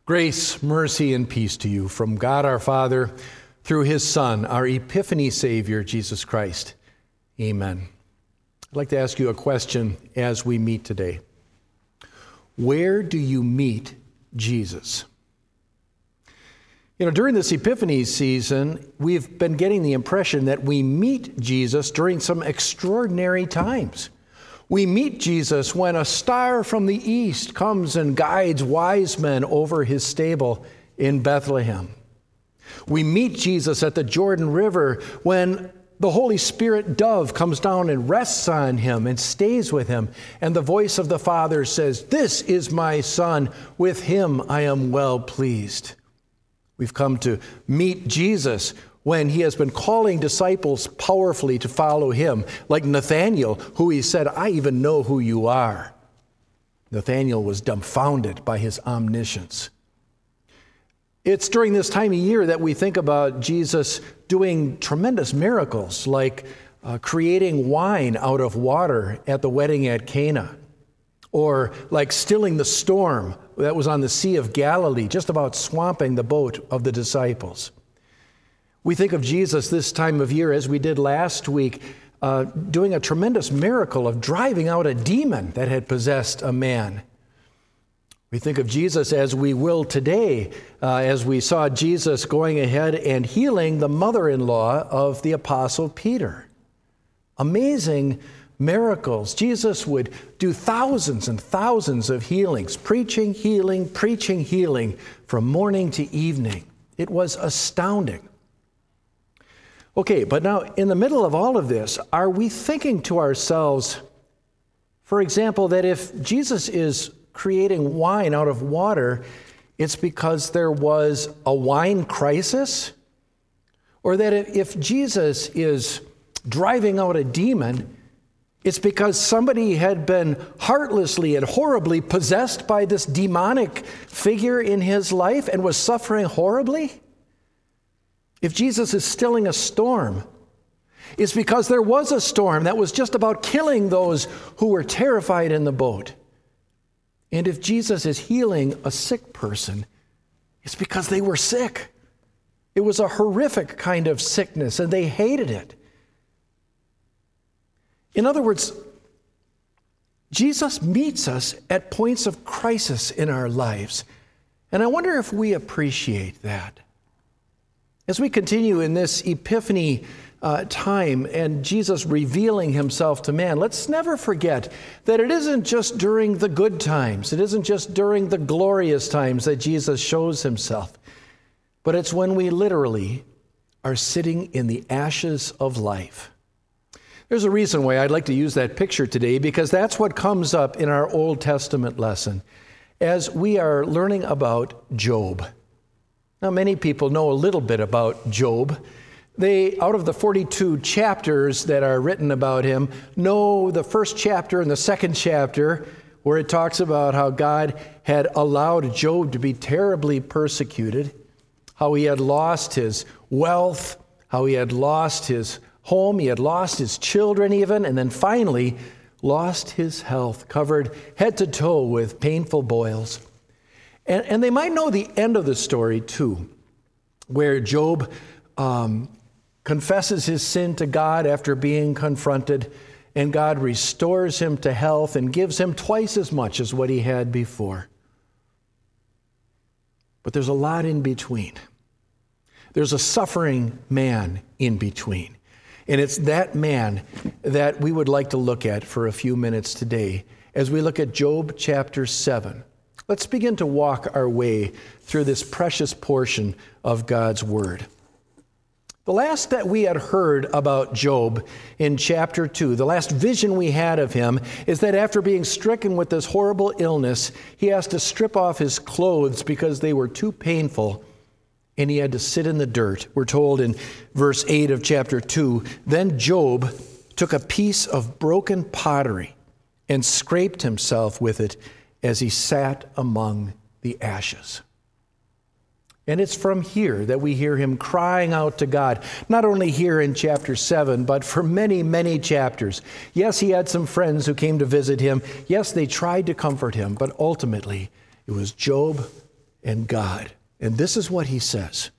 Grace, mercy, and peace to you from God our Father, through his Son, our Epiphany Savior, Jesus Christ. Amen. I'd like to ask you a question as we meet today. Where do you meet Jesus? During this Epiphany season, we've been getting the impression that we meet Jesus during some extraordinary times. We meet Jesus when a star from the east comes and guides wise men over his stable in Bethlehem. We meet Jesus at the Jordan River when the Holy Spirit dove comes down and rests on him and stays with him, and the voice of the Father says, "This is my Son, with him I am well pleased." We've come to meet Jesus when he has been calling disciples powerfully to follow him, like Nathanael, who he said, "I even know who you are." Nathanael was dumbfounded by his omniscience. It's during this time of year that we think about Jesus doing tremendous miracles, like creating wine out of water at the wedding at Cana, or like stilling the storm that was on the Sea of Galilee, just about swamping the boat of the disciples. We think of Jesus this time of year, as we did last week, doing a tremendous miracle of driving out a demon that had possessed a man. We think of Jesus as we will today, as we saw Jesus going ahead and healing the mother-in-law of the Apostle Peter. Amazing miracles. Jesus would do thousands and thousands of healings, preaching healing from morning to evening. It was astounding. Okay, but now in the middle of all of this, are we thinking to ourselves, for example, that if Jesus is creating wine out of water, it's because there was a wine crisis? Or that if Jesus is driving out a demon, it's because somebody had been heartlessly and horribly possessed by this demonic figure in his life and was suffering horribly? If Jesus is stilling a storm, it's because there was a storm that was just about killing those who were terrified in the boat. And if Jesus is healing a sick person, it's because they were sick. It was a horrific kind of sickness, and they hated it. In other words, Jesus meets us at points of crisis in our lives, and I wonder if we appreciate that. As we continue in this Epiphany time and Jesus revealing himself to man, let's never forget that it isn't just during the good times, it isn't just during the glorious times that Jesus shows himself, but it's when we literally are sitting in the ashes of life. There's a reason why I'd like to use that picture today, because that's what comes up in our Old Testament lesson as we are learning about Job. Now, many people know a little bit about Job. They, out of the 42 chapters that are written about him, know the first chapter and the second chapter, where it talks about how God had allowed Job to be terribly persecuted, how he had lost his wealth, how he had lost his home, he had lost his children even, and then finally lost his health, covered head to toe with painful boils. And they might know the end of the story too, where Job confesses his sin to God after being confronted, and God restores him to health and gives him twice as much as what he had before. But there's a lot in between. There's a suffering man in between. And it's that man that we would like to look at for a few minutes today as we look at Job chapter 7. Let's begin to walk our way through this precious portion of God's Word. The last that we had heard about Job in chapter 2, the last vision we had of him, is that after being stricken with this horrible illness, he has to strip off his clothes because they were too painful, and he had to sit in the dirt. We're told in verse 8 of chapter 2, "Then Job took a piece of broken pottery and scraped himself with it as he sat among the ashes." And it's from here that we hear him crying out to God, not only here in chapter 7, but for many, many chapters. Yes, he had some friends who came to visit him. Yes, they tried to comfort him, but ultimately it was Job and God. And this is what he says.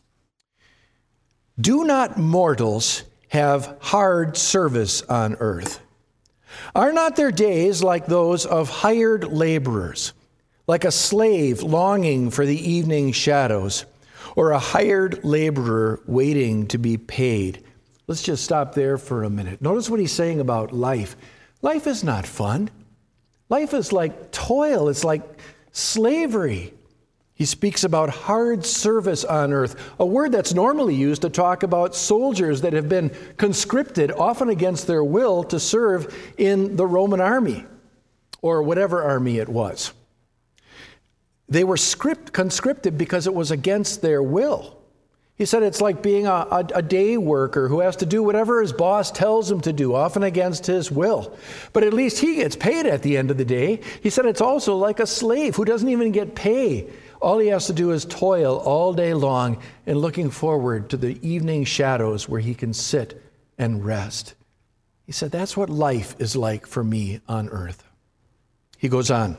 Do not mortals have hard service on earth? Are not their days like those of hired laborers, like a slave longing for the evening shadows, or a hired laborer waiting to be paid? Let's just stop there for a minute. Notice what he's saying about life. Life is not fun. Life is like toil. It's like slavery. He speaks about hard service on earth, a word that's normally used to talk about soldiers that have been conscripted, often against their will, to serve in the Roman army or whatever army it was. They were conscripted because it was against their will. He said it's like being a day worker who has to do whatever his boss tells him to do, often against his will. But at least he gets paid at the end of the day. He said it's also like a slave who doesn't even get pay. All he has to do is toil all day long and looking forward to the evening shadows where he can sit and rest. He said, that's what life is like for me on earth. He goes on.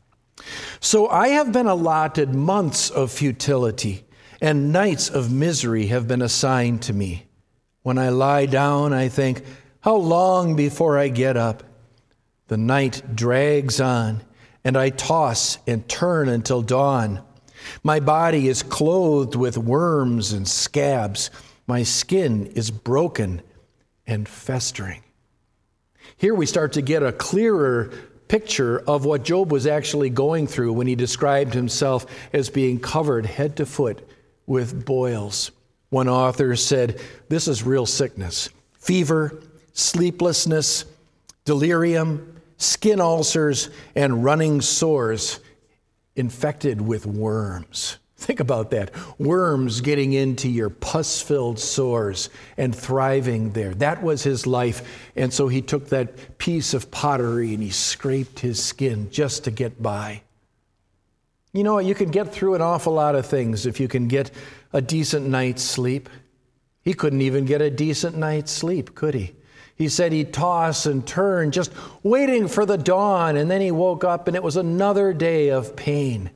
So I have been allotted months of futility, and nights of misery have been assigned to me. When I lie down, I think, how long before I get up? The night drags on, and I toss and turn until dawn. My body is clothed with worms and scabs. My skin is broken and festering. Here we start to get a clearer picture of what Job was actually going through when he described himself as being covered head to foot with boils. One author said, this is real sickness. Fever, sleeplessness, delirium, skin ulcers, and running sores infected with worms. Think about that. Worms getting into your pus-filled sores and thriving there. That was his life. And so he took that piece of pottery and he scraped his skin just to get by. You know, you can get through an awful lot of things if you can get a decent night's sleep. He couldn't even get a decent night's sleep, could he? He said he'd toss and turn, just waiting for the dawn, and then he woke up and it was another day of pain.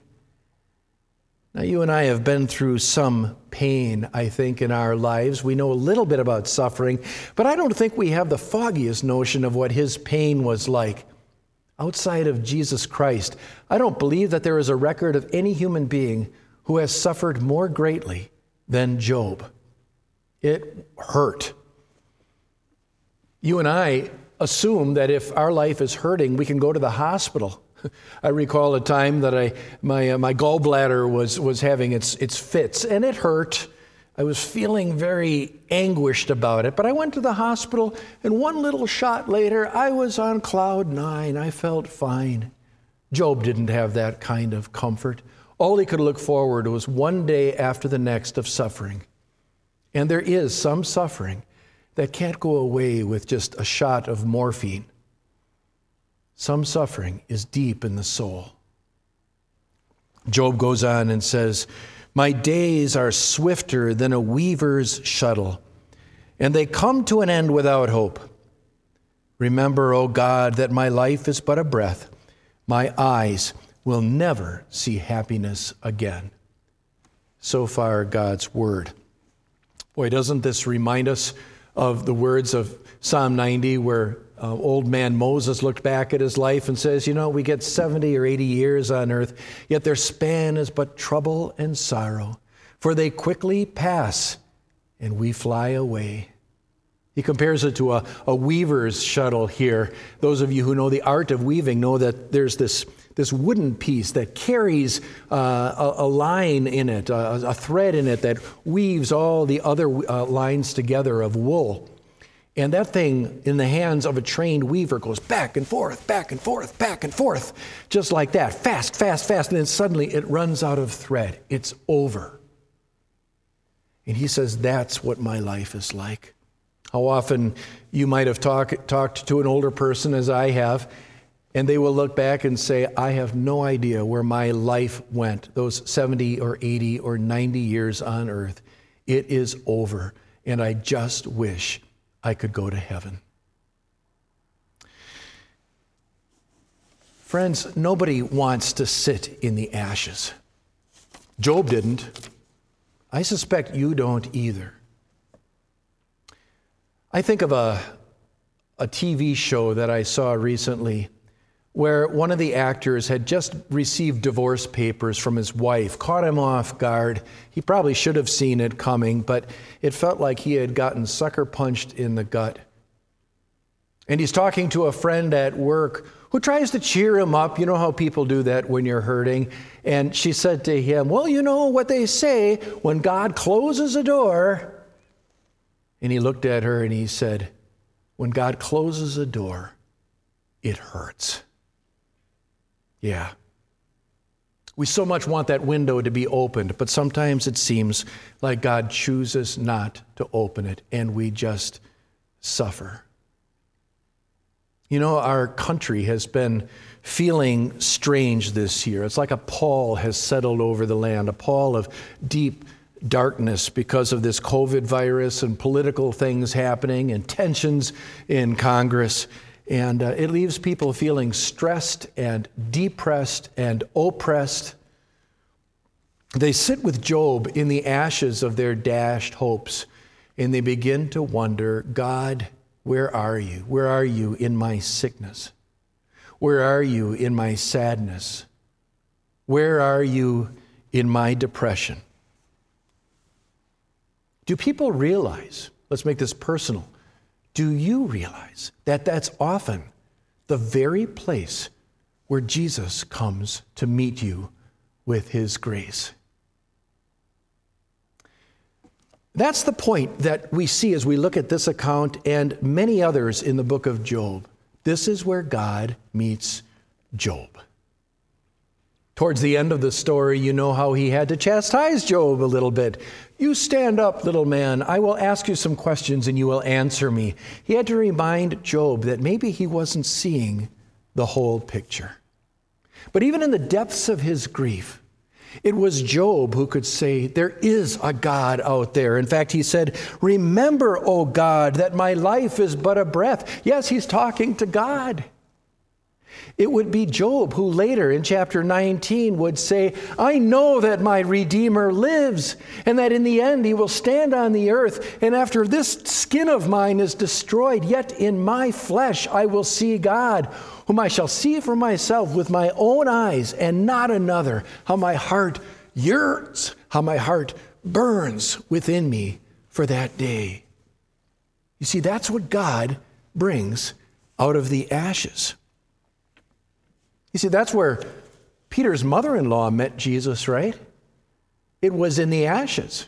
Now, you and I have been through some pain, I think, in our lives. We know a little bit about suffering, but I don't think we have the foggiest notion of what his pain was like. Outside of Jesus Christ, I don't believe that there is a record of any human being who has suffered more greatly than Job. It hurt. You and I assume that if our life is hurting, we can go to the hospital. I recall a time that my gallbladder was having its fits, and it hurt. I was feeling very anguished about it, but I went to the hospital, and one little shot later, I was on cloud 9. I felt fine. Job didn't have that kind of comfort. All he could look forward to was one day after the next of suffering. And there is some suffering that can't go away with just a shot of morphine. Some suffering is deep in the soul. Job goes on and says, my days are swifter than a weaver's shuttle, and they come to an end without hope. Remember, O God, that my life is but a breath. My eyes will never see happiness again. So far, God's word. Boy, doesn't this remind us of the words of Psalm 90, where old man Moses looked back at his life and says, you know, we get 70 or 80 years on earth, yet their span is but trouble and sorrow, for they quickly pass and we fly away. He compares it to a weaver's shuttle here. Those of you who know the art of weaving know that there's this wooden piece that carries a line in it, a thread in it that weaves all the other lines together of wool. And that thing in the hands of a trained weaver goes back and forth, back and forth, back and forth, just like that, fast, fast, fast. And then suddenly it runs out of thread. It's over. And he says, that's what my life is like. How often you might have talked to an older person, as I have, and they will look back and say, I have no idea where my life went, those 70 or 80 or 90 years on earth. It is over, and I just wish I could go to heaven. Friends, nobody wants to sit in the ashes. Job didn't. I suspect you don't either. I think of a TV show that I saw recently where one of the actors had just received divorce papers from his wife, caught him off guard. He probably should have seen it coming, but it felt like he had gotten sucker punched in the gut. And he's talking to a friend at work who tries to cheer him up. You know how people do that when you're hurting. And she said to him, well, you know what they say, when God closes a door. And he looked at her and he said, when God closes a door, it hurts. Yeah. We so much want that window to be opened, but sometimes it seems like God chooses not to open it, and we just suffer. You know, our country has been feeling strange this year. It's like a pall has settled over the land, a pall of deep darkness because of this COVID virus and political things happening and tensions in Congress. And it leaves people feeling stressed and depressed and oppressed. They sit with Job in the ashes of their dashed hopes, and they begin to wonder, God, where are you? Where are you in my sickness? Where are you in my sadness? Where are you in my depression? Do people realize, let's make this personal, do you realize that that's often the very place where Jesus comes to meet you with his grace? That's the point that we see as we look at this account and many others in the book of Job. This is where God meets Job. Towards the end of the story, you know how he had to chastise Job a little bit. You stand up, little man. I will ask you some questions and you will answer me. He had to remind Job that maybe he wasn't seeing the whole picture. But even in the depths of his grief, it was Job who could say, there is a God out there. In fact, he said, remember, O God, that my life is but a breath. Yes, he's talking to God. It would be Job who later in chapter 19 would say, I know that my Redeemer lives and that in the end he will stand on the earth. And after this skin of mine is destroyed, yet in my flesh I will see God, whom I shall see for myself with my own eyes and not another. How my heart yearns, how my heart burns within me for that day. You see, that's what God brings out of the ashes. You see, that's where Peter's mother-in-law met Jesus, right? It was in the ashes.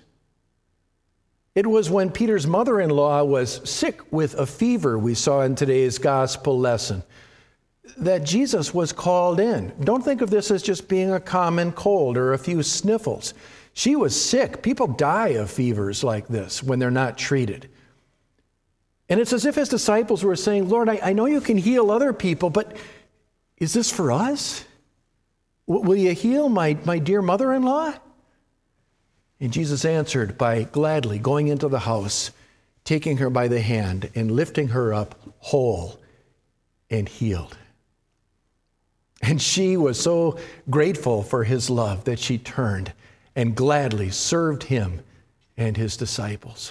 It was when Peter's mother-in-law was sick with a fever, we saw in today's gospel lesson, that Jesus was called in. Don't think of this as just being a common cold or a few sniffles. She was sick. People die of fevers like this when they're not treated. And it's as if his disciples were saying, Lord, I know you can heal other people, but is this for us? Will you heal my dear mother-in-law? And Jesus answered by gladly going into the house, taking her by the hand and lifting her up whole and healed. And she was so grateful for his love that she turned and gladly served him and his disciples.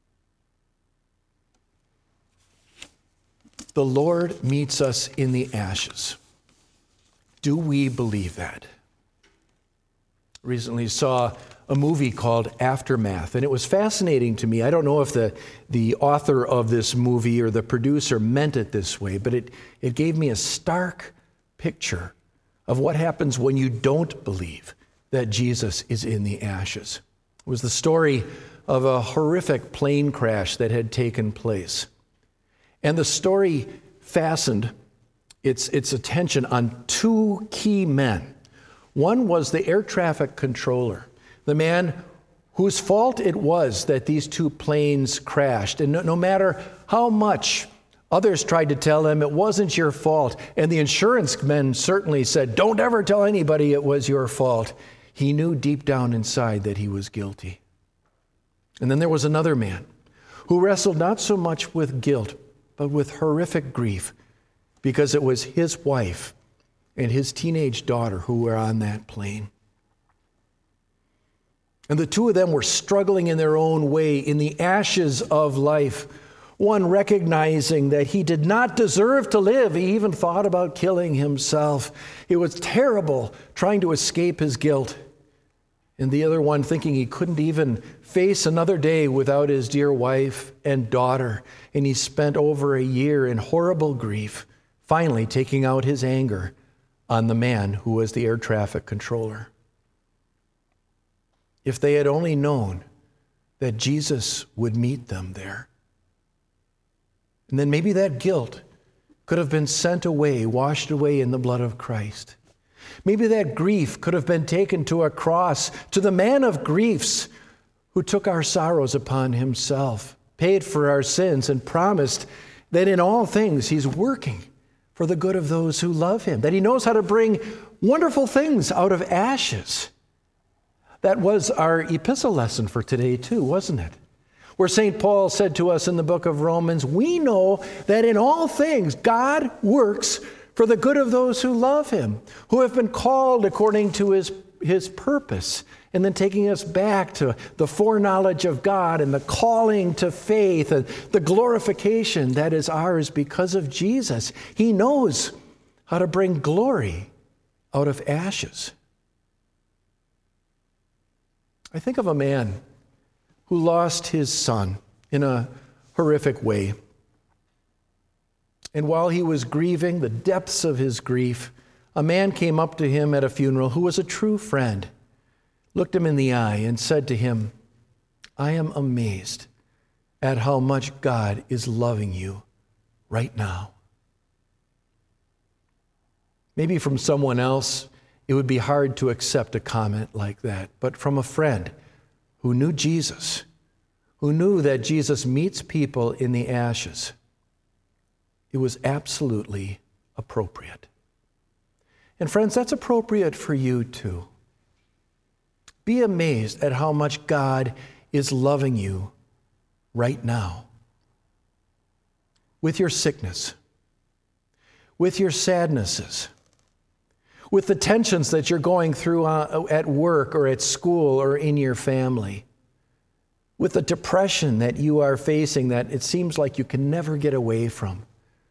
The Lord meets us in the ashes. Do we believe that? Recently saw a movie called Aftermath, and it was fascinating to me. I don't know if the author of this movie or the producer meant it this way, but it gave me a stark picture of what happens when you don't believe that Jesus is in the ashes. It was the story of a horrific plane crash that had taken place. And the story fastened its attention on two key men. One was the air traffic controller, the man whose fault it was that these two planes crashed. And no matter how much others tried to tell him it wasn't your fault, and the insurance men certainly said, don't ever tell anybody it was your fault, he knew deep down inside that he was guilty. And then there was another man who wrestled not so much with guilt, but with horrific grief, because it was his wife and his teenage daughter who were on that plane. And the two of them were struggling in their own way in the ashes of life. One recognizing that he did not deserve to live. He even thought about killing himself. It was terrible trying to escape his guilt. And the other one thinking he couldn't even face another day without his dear wife and daughter. And he spent over a year in horrible grief, finally taking out his anger on the man who was the air traffic controller. If they had only known that Jesus would meet them there. And then maybe that guilt could have been sent away, washed away in the blood of Christ. Maybe that grief could have been taken to a cross, to the man of griefs who took our sorrows upon himself, paid for our sins, and promised that in all things he's working for the good of those who love him, that he knows how to bring wonderful things out of ashes. That was our epistle lesson for today too, wasn't it? Where St. Paul said to us in the book of Romans, we know that in all things God works for the good of those who love him, who have been called according to his purpose. And then taking us back to the foreknowledge of God and the calling to faith and the glorification that is ours because of Jesus. He knows how to bring glory out of ashes. I think of a man who lost his son in a horrific way. And while he was grieving the depths of his grief, a man came up to him at a funeral who was a true friend, looked him in the eye and said to him, I am amazed at how much God is loving you right now. Maybe from someone else, it would be hard to accept a comment like that, but from a friend who knew Jesus, who knew that Jesus meets people in the ashes, it was absolutely appropriate. And friends, that's appropriate for you too. Be amazed at how much God is loving you right now. With your sickness, with your sadnesses, with the tensions that you're going through at work or at school or in your family, with the depression that you are facing that it seems like you can never get away from.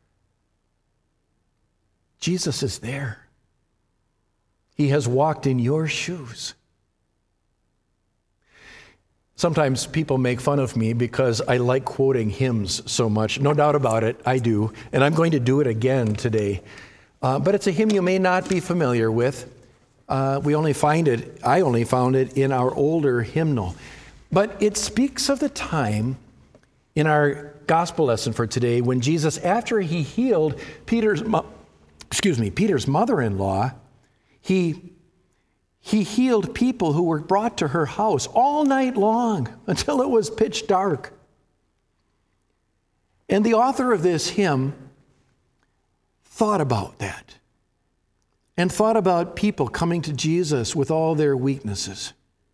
Jesus is there. He has walked in your shoes. Sometimes people make fun of me because I like quoting hymns so much. No doubt about it, I do. And I'm going to do it again today. But it's a hymn you may not be familiar with. I only found it in our older hymnal. But it speaks of the time in our gospel lesson for today when Jesus, after he healed Peter's mother-in-law, he healed people who were brought to her house all night long until it was pitch dark. And the author of this hymn thought about that and thought about people coming to Jesus with all their weaknesses.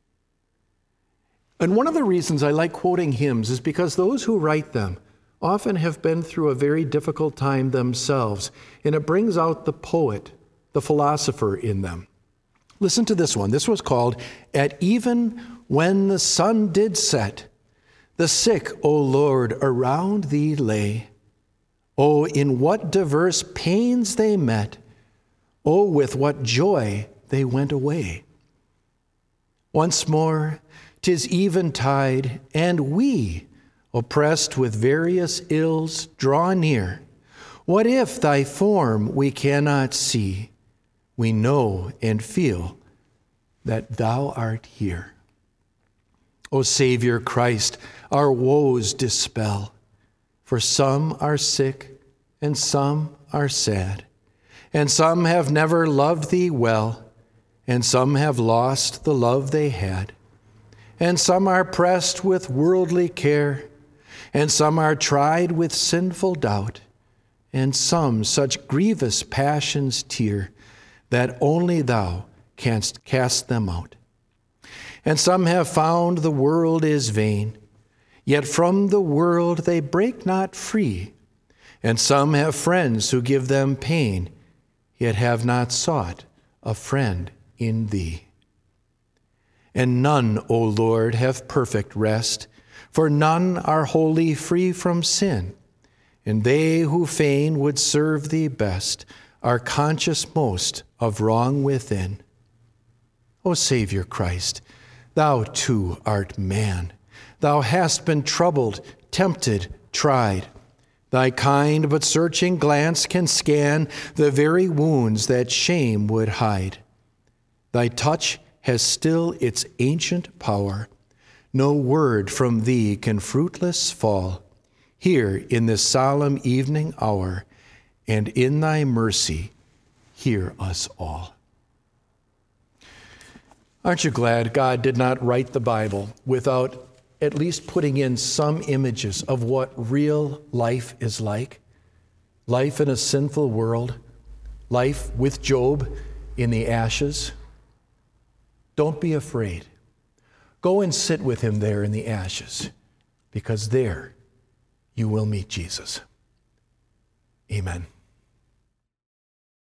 And one of the reasons I like quoting hymns is because those who write them often have been through a very difficult time themselves, and it brings out the poet, the philosopher in them. Listen to this one. This was called, At Even When the Sun Did Set, the sick, O Lord, around thee lay. Oh, in what diverse pains they met. Oh, with what joy they went away. Once more, 'tis eventide, and we, oppressed with various ills, draw near. What if thy form we cannot see? We know and feel that thou art here. O Savior Christ, our woes dispel. For some are sick, and some are sad, and some have never loved thee well, and some have lost the love they had, and some are pressed with worldly care, and some are tried with sinful doubt, and some such grievous passions tear that only thou canst cast them out. And some have found the world is vain, yet from the world they break not free. And some have friends who give them pain, yet have not sought a friend in thee. And none, O Lord, have perfect rest, for none are wholly free from sin. And they who fain would serve thee best are conscious most of wrong within. O Savior Christ, thou too art man. Thou hast been troubled, tempted, tried. Thy kind but searching glance can scan the very wounds that shame would hide. Thy touch has still its ancient power. No word from thee can fruitless fall. Here in this solemn evening hour, and in thy mercy, hear us all. Aren't you glad God did not write the Bible without at least putting in some images of what real life is like? Life in a sinful world, life with Job in the ashes. Don't be afraid. Go and sit with him there in the ashes, because there you will meet Jesus. Amen.